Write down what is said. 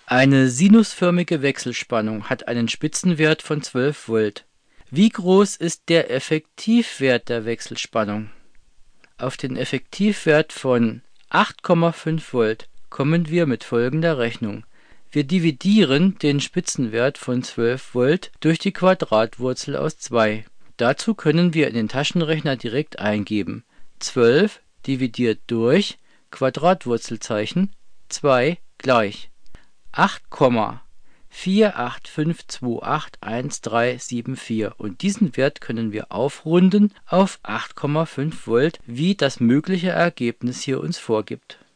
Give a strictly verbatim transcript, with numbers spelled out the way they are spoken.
Eine sinusförmige Wechselspannung hat einen Spitzenwert von zwölf Volt. Wie groß ist der Effektivwert der Wechselspannung? Auf den Effektivwert von acht Komma fünf Volt kommen wir mit folgender Rechnung. Wir dividieren den Spitzenwert von zwölf Volt durch die Quadratwurzel aus zwei. Dazu können wir in den Taschenrechner direkt eingeben: zwölf dividiert durch Quadratwurzelzeichen zwei gleich acht Komma vier acht fünf zwei acht eins drei sieben vier, und diesen Wert können wir aufrunden auf acht Komma fünf Volt, wie das mögliche Ergebnis hier uns vorgibt